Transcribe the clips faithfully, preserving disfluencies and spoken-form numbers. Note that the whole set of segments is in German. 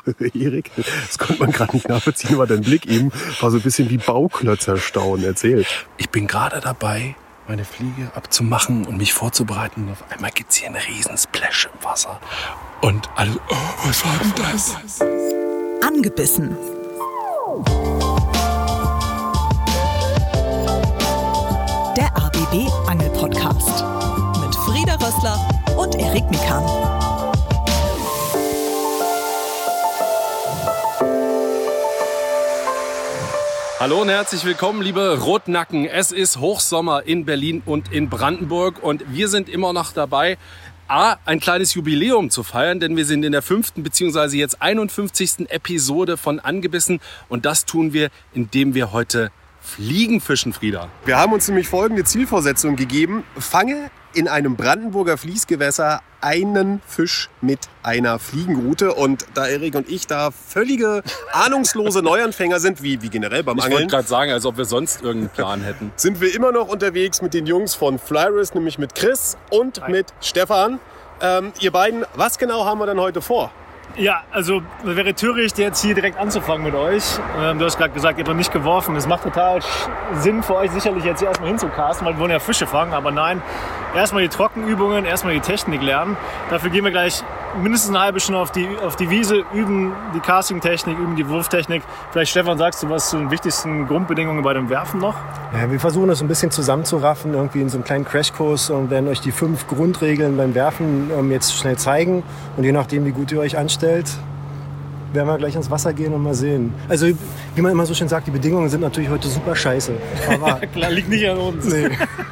Erik, das konnte man gerade nicht nachvollziehen, aber dein Blick eben war so ein bisschen wie Bauklötzerstaunen. Erzählt. Ich bin gerade dabei, meine Fliege abzumachen und mich vorzubereiten. Und auf einmal gibt es hier einen riesen Splash im Wasser. Und alle, oh, was war denn das? Angebissen. Der A B B Angel Podcast mit Frieda Rössler und Erik Mikan. Hallo und herzlich willkommen, liebe Rotnacken. Es ist Hochsommer in Berlin und in Brandenburg und wir sind immer noch dabei, A, ein kleines Jubiläum zu feiern, denn wir sind in der fünften bzw. jetzt einundfünfzigsten Episode von Angebissen und das tun wir, indem wir heute Fliegen fischen, Frieda. Wir haben uns nämlich folgende Zielvorsetzung gegeben. Fange in einem Brandenburger Fließgewässer einen Fisch mit einer Fliegenroute. Und da Erik und ich da völlige ahnungslose Neuanfänger sind, wie, wie generell beim Ich Angeln. wollte gerade sagen, als ob wir sonst irgendeinen Plan hätten. Sind wir immer noch unterwegs mit den Jungs von Flyris, nämlich mit Chris und Hi. mit Stefan. Ähm, ihr beiden, was genau haben wir denn heute vor? Ja, also es wäre töricht, jetzt hier direkt anzufangen mit euch. Ähm, du hast gerade gesagt, ihr habt noch nicht geworfen. Es macht total Sinn für euch sicherlich jetzt hier erstmal hinzucasten, weil wir wollen ja Fische fangen. Aber nein, erstmal die Trockenübungen, erstmal die Technik lernen. Dafür gehen wir gleich mindestens eine halbe Stunde auf die, auf die Wiese, üben die Casting-Technik, üben die Wurftechnik. Vielleicht, Stefan, sagst du was zu den wichtigsten Grundbedingungen bei dem Werfen noch? Ja, wir versuchen das ein bisschen zusammenzuraffen, irgendwie in so einem kleinen Crashkurs und werden euch die fünf Grundregeln beim Werfen ähm, jetzt schnell zeigen. Und je nachdem, wie gut ihr euch anstellt, werden wir gleich ins Wasser gehen und mal sehen. Also, wie man immer so schön sagt, die Bedingungen sind natürlich heute super scheiße. Aber Klar, liegt nicht an uns. nee.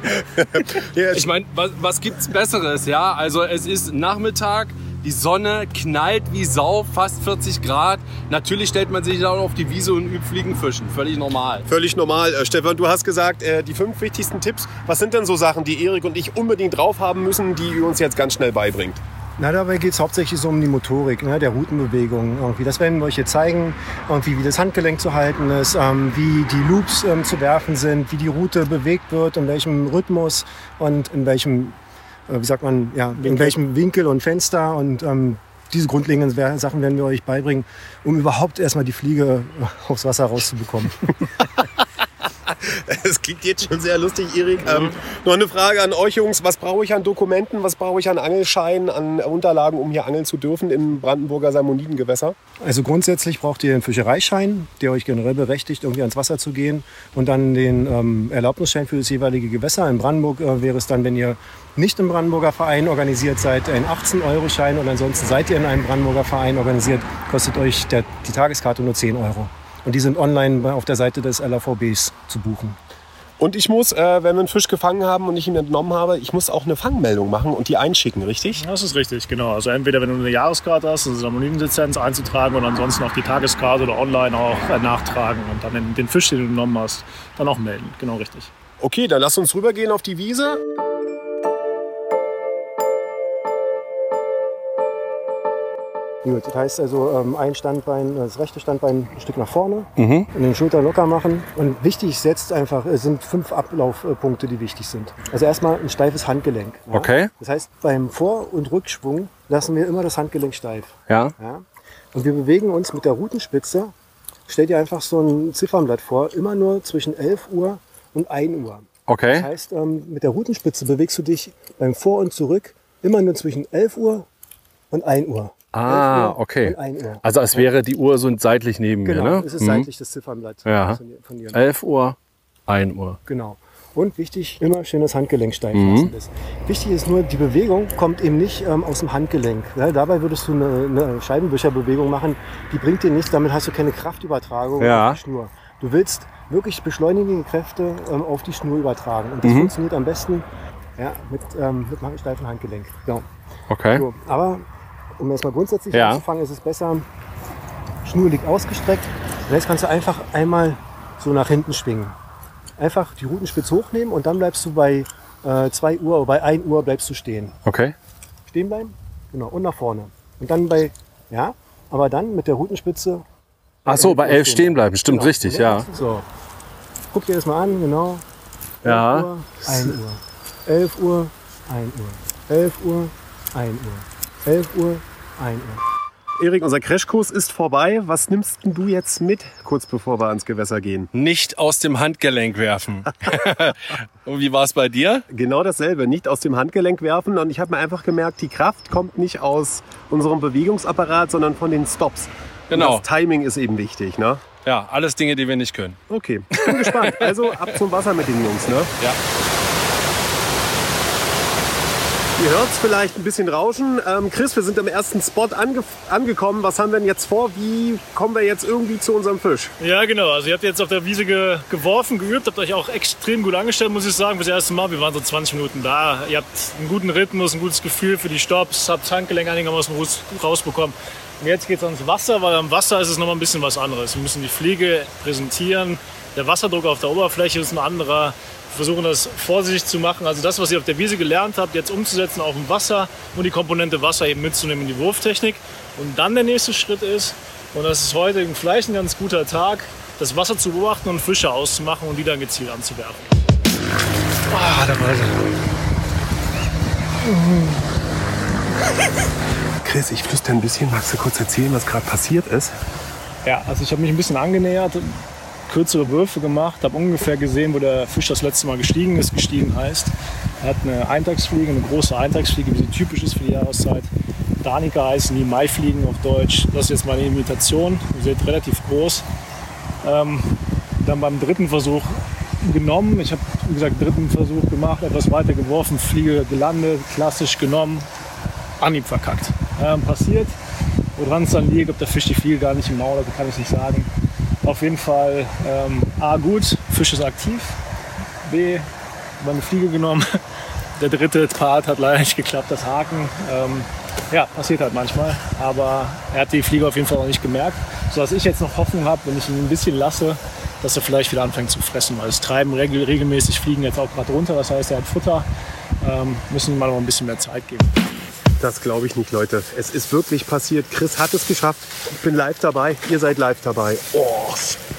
Ich meine, was, was gibt's Besseres, ja? Also es ist Nachmittag, die Sonne knallt wie Sau, fast vierzig Grad. Natürlich stellt man sich dann auf die Wiese und übt Fliegenfischen. Völlig normal. Völlig normal. Äh, Stefan, du hast gesagt, äh, die fünf wichtigsten Tipps. Was sind denn so Sachen, die Erik und ich unbedingt drauf haben müssen, die ihr uns jetzt ganz schnell beibringt? Na, dabei geht es hauptsächlich so um die Motorik, ne, der Routenbewegung. Irgendwie. Das werden wir euch jetzt zeigen, irgendwie, wie das Handgelenk zu halten ist, ähm, wie die Loops ähm, zu werfen sind, wie die Route bewegt wird, in welchem Rhythmus und in welchem, äh, wie sagt man, ja, in welchem Winkel und Fenster. Und ähm, diese grundlegenden Sachen werden wir euch beibringen, um überhaupt erstmal die Fliege aufs Wasser rauszubekommen. Das klingt jetzt schon sehr lustig, Erik. Ähm, noch eine Frage an euch Jungs. Was brauche ich an Dokumenten, was brauche ich an Angelscheinen, an Unterlagen, um hier angeln zu dürfen im Brandenburger Salmonidengewässer? Also grundsätzlich braucht ihr einen Fischereischein, der euch generell berechtigt, irgendwie ans Wasser zu gehen. Und dann den ähm, Erlaubnisschein für das jeweilige Gewässer. In Brandenburg äh, wäre es dann, wenn ihr nicht im Brandenburger Verein organisiert seid, ein achtzehn-Euro-Schein. Und ansonsten seid ihr in einem Brandenburger Verein organisiert, kostet euch der, die Tageskarte nur zehn Euro. Und die sind online auf der Seite des L A V Bs zu buchen. Und ich muss, äh, wenn wir einen Fisch gefangen haben und ich ihn entnommen habe, ich muss auch eine Fangmeldung machen und die einschicken, richtig? Das ist richtig, genau. Also entweder, wenn du eine Jahreskarte hast, also Salmonidenlizenz einzutragen und ansonsten auch die Tageskarte oder online auch äh, nachtragen und dann den, den Fisch, den du genommen hast, dann auch melden. Genau richtig. Okay, dann lass uns rübergehen auf die Wiese. Gut, das heißt also ähm, ein Standbein, das rechte Standbein ein Stück nach vorne mhm. und den Schultern locker machen. Und wichtig setzt einfach, es sind fünf Ablaufpunkte, die wichtig sind. Also erstmal ein steifes Handgelenk. Ja? Okay. Das heißt, beim Vor- und Rückschwung lassen wir immer das Handgelenk steif. Ja. Ja? Und wir bewegen uns mit der Rutenspitze, stell dir einfach so ein Ziffernblatt vor, immer nur zwischen elf Uhr und ein Uhr. Okay. Das heißt, ähm, mit der Rutenspitze bewegst du dich beim Vor- und Zurück immer nur zwischen elf Uhr und ein Uhr. Ah, okay. Also als wäre die Uhr so seitlich neben genau, mir, ne? es ist Mhm. seitlich das Ziffernblatt Ja. von dir. elf Uhr, ein Uhr. Genau. Und wichtig, immer schön das Handgelenk steif Mhm. lassen. Ist. Wichtig ist nur, die Bewegung kommt eben nicht ähm, aus dem Handgelenk. Ja, dabei würdest du eine, eine Scheibenwischerbewegung machen, die bringt dir nichts, damit hast du keine Kraftübertragung Ja. auf die Schnur. Du willst wirklich beschleunigende Kräfte ähm, auf die Schnur übertragen. Und das Mhm. funktioniert am besten ja, mit, ähm, mit einem steifen Handgelenk. Ja. Okay. So, aber um erstmal grundsätzlich Ja. anzufangen, ist es besser, Schnur liegt ausgestreckt. Und jetzt kannst du einfach einmal so nach hinten schwingen. Einfach die Rutenspitze hochnehmen und dann bleibst du bei äh, zwei Uhr oder bei ein Uhr bleibst du stehen. Okay. Stehen bleiben, genau, und nach vorne. Und dann bei, ja, aber dann mit der Rutenspitze. Ach so, bei elf stehen bleiben, stimmt, Genau. richtig, ja. So, guck dir das mal an, genau. Ja. elf Uhr, ein Uhr. elf Uhr, ein Uhr. elf Uhr, ein Uhr. elf Uhr, ein Uhr. Erik, unser Crashkurs ist vorbei. Was nimmst denn du jetzt mit, kurz bevor wir ans Gewässer gehen? Nicht aus dem Handgelenk werfen. Und wie war es bei dir? Genau dasselbe, nicht aus dem Handgelenk werfen. Und ich habe mir einfach gemerkt, die Kraft kommt nicht aus unserem Bewegungsapparat, sondern von den Stops. Genau. Und das Timing ist eben wichtig, ne? Ja, alles Dinge, die wir nicht können. Okay, ich bin gespannt. Also ab zum Wasser mit den Jungs, ne? Ja. Ihr hört es vielleicht ein bisschen rauschen. Ähm, Chris, wir sind am ersten Spot ange angekommen. Was haben wir denn jetzt vor? Wie kommen wir jetzt irgendwie zu unserem Fisch? Ja, genau. Also ihr habt jetzt auf der Wiese ge geworfen, geübt, habt euch auch extrem gut angestellt, muss ich sagen, für das erste Mal. Wir waren so zwanzig Minuten da. Ihr habt einen guten Rhythmus, ein gutes Gefühl für die Stops, habt Handgelenk einigermaßen rausbekommen. Und jetzt geht es ans Wasser, weil am Wasser ist es noch mal ein bisschen was anderes. Wir müssen die Fliege präsentieren. Der Wasserdruck auf der Oberfläche ist ein anderer. Wir versuchen das vorsichtig zu machen. Also das, was ihr auf der Wiese gelernt habt, jetzt umzusetzen auf dem Wasser und die Komponente Wasser eben mitzunehmen in die Wurftechnik. Und dann der nächste Schritt ist, und das ist heute vielleicht ein ganz guter Tag, das Wasser zu beobachten und Fische auszumachen und die dann gezielt anzuwerfen. Ah, da war sie. Chris, ich flüstere ein bisschen. Magst du kurz erzählen, was gerade passiert ist? Ja, also ich habe mich ein bisschen angenähert, kürzere Würfe gemacht, habe ungefähr gesehen, wo der Fisch das letzte Mal gestiegen ist. Gestiegen heißt, er hat eine Eintagsfliege, eine große Eintagsfliege, wie sie typisch ist für die Jahreszeit. Danica heißen die Maifliegen auf Deutsch. Das ist jetzt meine Imitation. Ihr seht, relativ groß. Ähm, dann beim dritten Versuch genommen. Ich habe, wie gesagt, dritten Versuch gemacht, etwas weiter geworfen, Fliege gelandet, klassisch genommen, Anhieb verkackt. Ähm, passiert. Woran es dann liegt, ob der Fisch die Fliege gar nicht im Maul hat, kann ich nicht sagen. Auf jeden Fall ähm, A, gut, Fisch ist aktiv. B, meine Fliege genommen. Der dritte Part hat leider nicht geklappt, das Haken. Ähm, ja, passiert halt manchmal. Aber er hat die Fliege auf jeden Fall noch nicht gemerkt. Sodass ich jetzt noch Hoffnung habe, wenn ich ihn ein bisschen lasse, dass er vielleicht wieder anfängt zu fressen. Weil es treiben regel regelmäßig Fliegen jetzt auch gerade runter. Das heißt, er hat Futter. Ähm, müssen ihm mal noch ein bisschen mehr Zeit geben. Das glaube ich nicht, Leute. Es ist wirklich passiert. Chris hat es geschafft. Ich bin live dabei. Ihr seid live dabei. Oh.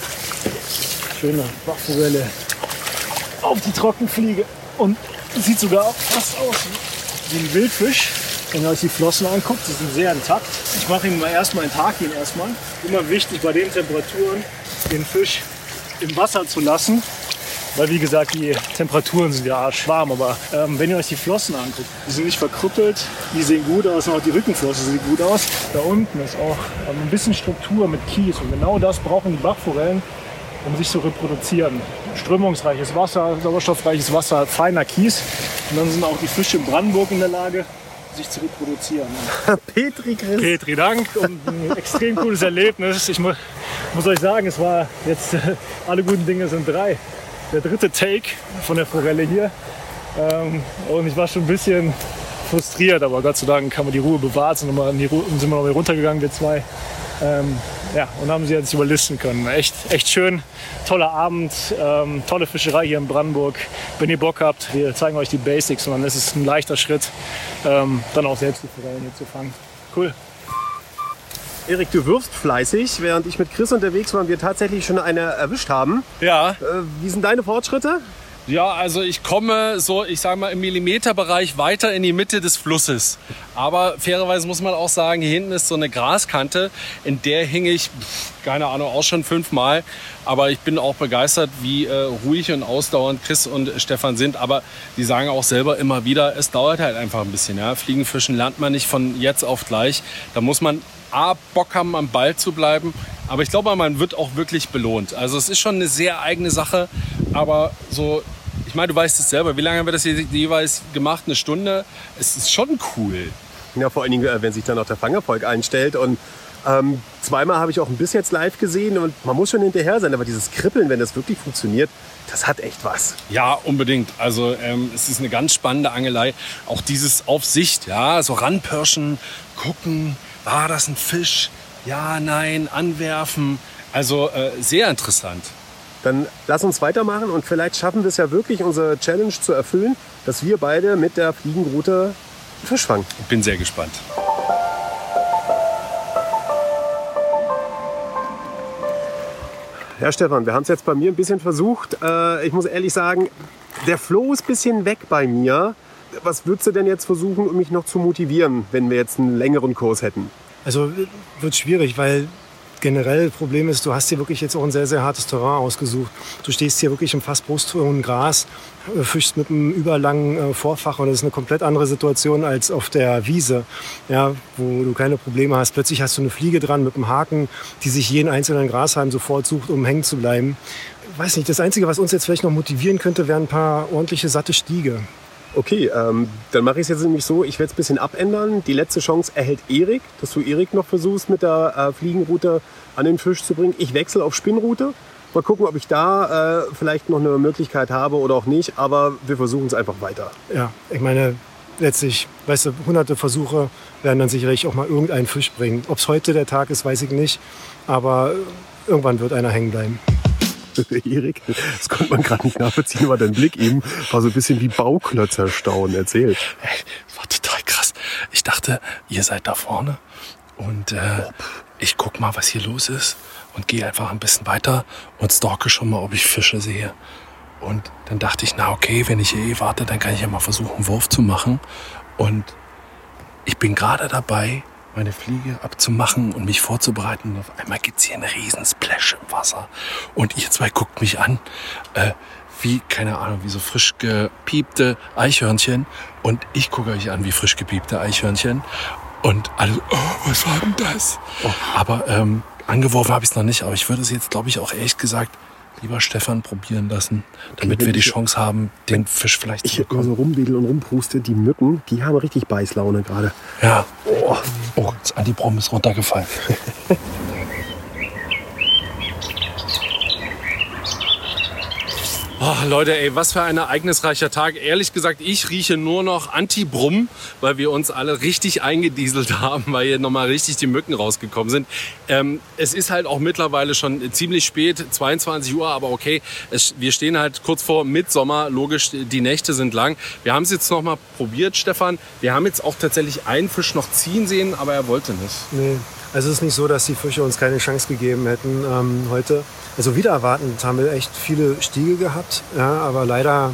Schöne Bachforelle auf die Trockenfliege. Und sieht sogar fast aus wie ein Wildfisch. Wenn ihr euch die Flossen anguckt, die sind sehr intakt. Ich mache ihn mal erstmal, enttarke ihn erstmal. Immer wichtig bei den Temperaturen, den Fisch im Wasser zu lassen. Weil wie gesagt, die Temperaturen sind ja arschwarm, aber ähm, wenn ihr euch die Flossen anguckt, die sind nicht verkrüppelt, die sehen gut aus, und auch die Rückenflosse sieht gut aus. Da unten ist auch ähm, ein bisschen Struktur mit Kies und genau das brauchen die Bachforellen, um sich zu reproduzieren. Strömungsreiches Wasser, sauerstoffreiches Wasser, feiner Kies und dann sind auch die Fische in Brandenburg in der Lage, sich zu reproduzieren. Petri, Chris. Petri, Dank und ein extrem cooles Erlebnis. Ich mu muss euch sagen, es war jetzt, äh, alle guten Dinge sind drei. Der dritte Take von der Forelle hier. Ähm, und ich war schon ein bisschen frustriert, aber Gott sei Dank haben wir die Ruhe bewahrt, sind, nochmal in die Ruhe, sind wir noch mal runtergegangen, wir zwei. Ähm, ja, und haben sie jetzt überlisten können. Echt, echt schön, toller Abend, ähm, tolle Fischerei hier in Brandenburg. Wenn ihr Bock habt, wir zeigen euch die Basics und dann ist es ein leichter Schritt, ähm, dann auch selbst die Forellen hier zu fangen. Cool. Erik, du wirfst fleißig, während ich mit Chris unterwegs war und wir tatsächlich schon eine erwischt haben. Ja. Äh, wie sind deine Fortschritte? Ja, also ich komme so, ich sage mal, im Millimeterbereich weiter in die Mitte des Flusses. Aber fairerweise muss man auch sagen, hier hinten ist so eine Graskante, in der hing ich, pff, keine Ahnung, auch schon fünfmal. Aber ich bin auch begeistert, wie äh, ruhig und ausdauernd Chris und Stefan sind. Aber die sagen auch selber immer wieder, es dauert halt einfach ein bisschen. Ja? Fliegenfischen lernt man nicht von jetzt auf gleich. Da muss man A, Bock haben, am Ball zu bleiben. Aber ich glaube, man wird auch wirklich belohnt. Also es ist schon eine sehr eigene Sache. Aber so, ich meine, du weißt es selber. Wie lange haben wir das jeweils gemacht? Eine Stunde? Es ist schon cool. Ja, vor allen Dingen, wenn sich dann auch der Fangerfolg einstellt. Und ähm, zweimal habe ich auch ein Biss jetzt live gesehen. Und man muss schon hinterher sein. Aber dieses Kribbeln, wenn das wirklich funktioniert, das hat echt was. Ja, unbedingt. Also ähm, es ist eine ganz spannende Angelei. Auch dieses auf Sicht, ja, so ranpirschen, gucken. War das ein Fisch? Ja, nein, anwerfen. Also äh, sehr interessant. Dann lass uns weitermachen und vielleicht schaffen wir es ja wirklich, unsere Challenge zu erfüllen, dass wir beide mit der Fliegenrute Fisch fangen. Ich bin sehr gespannt. Ja, Stefan, wir haben es jetzt bei mir ein bisschen versucht. Äh, ich muss ehrlich sagen, der Flow ist ein bisschen weg bei mir. Was würdest du denn jetzt versuchen, um mich noch zu motivieren, wenn wir jetzt einen längeren Kurs hätten? Also wird schwierig, weil generell Problem ist, du hast hier wirklich jetzt auch ein sehr, sehr hartes Terrain ausgesucht. Du stehst hier wirklich im fast brusthohen Gras, fischst mit einem überlangen Vorfach und das ist eine komplett andere Situation als auf der Wiese, ja, wo du keine Probleme hast. Plötzlich hast du eine Fliege dran mit einem Haken, die sich jeden einzelnen Grashalm sofort sucht, um hängen zu bleiben. Ich weiß nicht, das Einzige, was uns jetzt vielleicht noch motivieren könnte, wären ein paar ordentliche, satte Stiege. Okay, ähm, dann mache ich es jetzt nämlich so, ich werde es ein bisschen abändern. Die letzte Chance erhält Erik, dass du Erik noch versuchst, mit der äh, Fliegenroute an den Fisch zu bringen. Ich wechsle auf Spinnroute. Mal gucken, ob ich da äh, vielleicht noch eine Möglichkeit habe oder auch nicht. Aber wir versuchen es einfach weiter. Ja, ich meine, letztlich, weißt du, hunderte Versuche werden dann sicherlich auch mal irgendeinen Fisch bringen. Ob es heute der Tag ist, weiß ich nicht. Aber irgendwann wird einer hängen bleiben. Erik, das konnte man gerade nicht nachvollziehen, aber dein Blick eben war so ein bisschen wie Bauklötzerstaunen. Erzähl. Hey, war total krass. Ich dachte, ihr seid da vorne und äh, ich guck mal, was hier los ist und gehe einfach ein bisschen weiter und stalke schon mal, ob ich Fische sehe. Und dann dachte ich, na okay, wenn ich hier eh warte, dann kann ich ja mal versuchen, einen Wurf zu machen. Und ich bin gerade dabei, meine Fliege abzumachen und mich vorzubereiten. Und auf einmal gibt's hier einen riesen Splash im Wasser. Und ihr zwei guckt mich an, äh, wie, keine Ahnung, wie so frisch gepiepte Eichhörnchen. Und ich gucke euch an wie frisch gepiepte Eichhörnchen. Und alle, oh, was war denn das? Oh, aber ähm, angeworfen habe ich es noch nicht. Aber ich würde es jetzt, glaube ich, auch ehrlich gesagt, lieber Stefan probieren lassen, damit okay, wir die Chance haben, den Fisch vielleicht zu bekommen. Ich immer so rumwedel und rumpruste, die Mücken, die haben richtig Beißlaune gerade. Ja. Oh, oh, das Antibrom ist runtergefallen. Oh, Leute, ey, was für ein ereignisreicher Tag. Ehrlich gesagt, ich rieche nur noch Antibrum, weil wir uns alle richtig eingedieselt haben, weil hier nochmal richtig die Mücken rausgekommen sind. Ähm, es ist halt auch mittlerweile schon ziemlich spät, zweiundzwanzig Uhr, aber okay, es, wir stehen halt kurz vor Mittsommer. Logisch, die Nächte sind lang. Wir haben es jetzt nochmal probiert, Stefan. Wir haben jetzt auch tatsächlich einen Fisch noch ziehen sehen, aber er wollte nicht. Nee. Also es ist nicht so, dass die Fische uns keine Chance gegeben hätten ähm, heute. Also wieder erwartend haben wir echt viele Stiege gehabt, ja, aber leider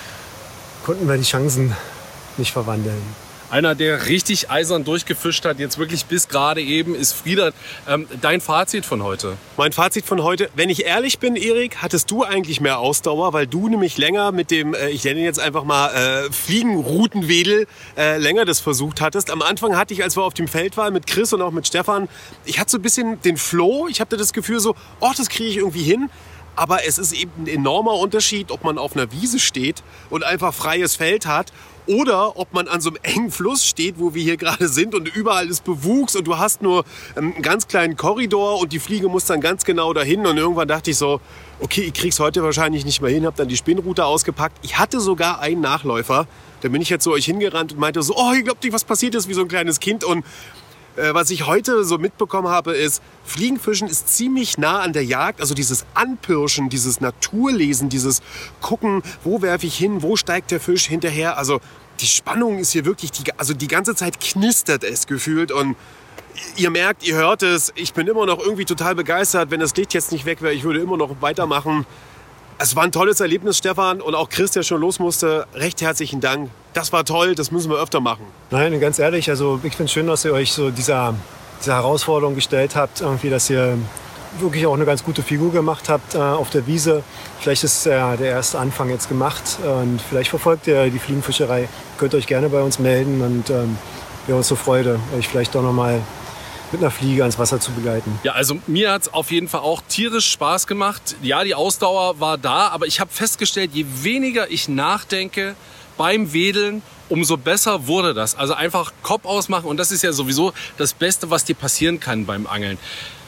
konnten wir die Chancen nicht verwandeln. Einer, der richtig eisern durchgefischt hat, jetzt wirklich bis gerade eben, ist Frieder. Ähm, dein Fazit von heute? Mein Fazit von heute, wenn ich ehrlich bin, Erik, hattest du eigentlich mehr Ausdauer, weil du nämlich länger mit dem, äh, ich nenne ihn jetzt einfach mal äh, Fliegenroutenwedel, äh, länger das versucht hattest. Am Anfang hatte ich, als wir auf dem Feld waren, mit Chris und auch mit Stefan, ich hatte so ein bisschen den Flow. Ich hatte das Gefühl so, oh, das kriege ich irgendwie hin. Aber es ist eben ein enormer Unterschied, ob man auf einer Wiese steht und einfach freies Feld hat oder ob man an so einem engen Fluss steht, wo wir hier gerade sind und überall ist Bewuchs und du hast nur einen ganz kleinen Korridor und die Fliege muss dann ganz genau dahin. Und irgendwann dachte ich so, okay, ich krieg's heute wahrscheinlich nicht mehr hin, habe dann die Spinnroute ausgepackt. Ich hatte sogar einen Nachläufer, da bin ich jetzt zu euch hingerannt und meinte so, oh, ihr glaubt nicht, was passiert ist, wie so ein kleines Kind. Und was ich heute so mitbekommen habe, ist, Fliegenfischen ist ziemlich nah an der Jagd. Also dieses Anpirschen, dieses Naturlesen, dieses Gucken, wo werfe ich hin, wo steigt der Fisch hinterher. Also die Spannung ist hier wirklich, die, also die ganze Zeit knistert es gefühlt. Und ihr merkt, ihr hört es, ich bin immer noch irgendwie total begeistert. Wenn das Licht jetzt nicht weg wäre, ich würde immer noch weitermachen. Es war ein tolles Erlebnis, Stefan, und auch Chris, der schon los musste. Recht herzlichen Dank. Das war toll, das müssen wir öfter machen. Nein, ganz ehrlich, also ich finde es schön, dass ihr euch so dieser, dieser Herausforderung gestellt habt, irgendwie, dass ihr wirklich auch eine ganz gute Figur gemacht habt äh, auf der Wiese. Vielleicht ist äh, der erste Anfang jetzt gemacht und vielleicht verfolgt ihr die Fliegenfischerei. Könnt euch gerne bei uns melden und ähm, wir uns so Freude, euch vielleicht doch noch mal mit einer Fliege ans Wasser zu begleiten. Ja, also mir hat es auf jeden Fall auch tierisch Spaß gemacht. Ja, die Ausdauer war da, aber ich habe festgestellt, je weniger ich nachdenke beim Wedeln, umso besser wurde das. Also einfach Kopf ausmachen und das ist ja sowieso das Beste, was dir passieren kann beim Angeln.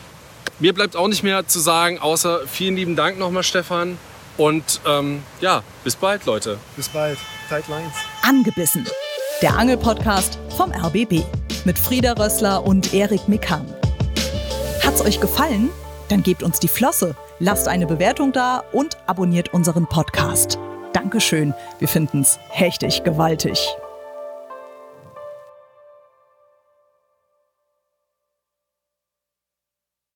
Mir bleibt auch nicht mehr zu sagen, außer vielen lieben Dank nochmal, Stefan. Und ähm, ja, bis bald, Leute. Bis bald. Tight Lines. Angebissen. Der Angelpodcast vom R B B. Mit Frieder Rössler und Erik Mikan. Hat's euch gefallen? Dann gebt uns die Flosse, lasst eine Bewertung da und abonniert unseren Podcast. Dankeschön, wir finden's hechtig gewaltig.